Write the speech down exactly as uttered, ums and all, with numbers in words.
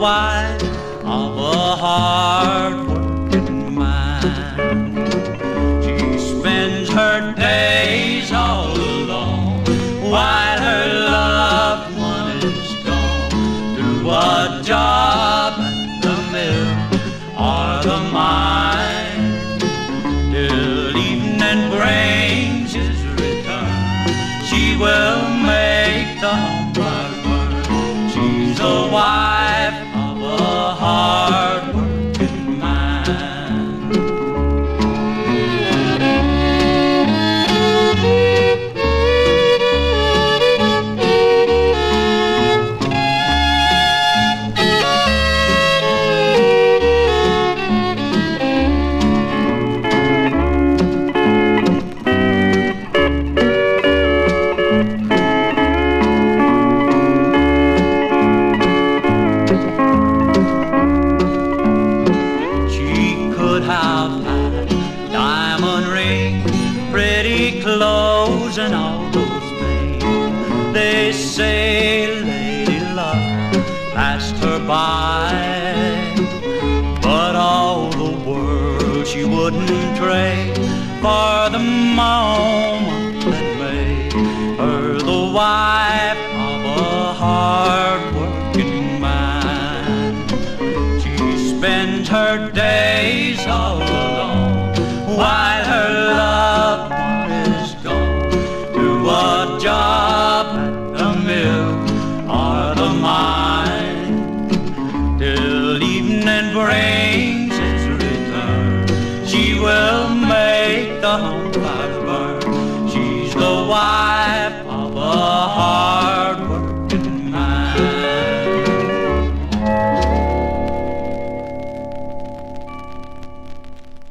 wife of a hard-working man. She spends her days all alone while her loved one is gone to a job at the mill or the mine, till evening brings his return. She will make the home burn. She's a wife of a hard-working man. Have had diamond ring, pretty clothes, and all those things. They say lady luck passed her by, but all the world she wouldn't trade for the moment that made her the wife of a hard-working man. She spends her days all alone while her loved one is gone to a job at the mill or the mine, till evening brings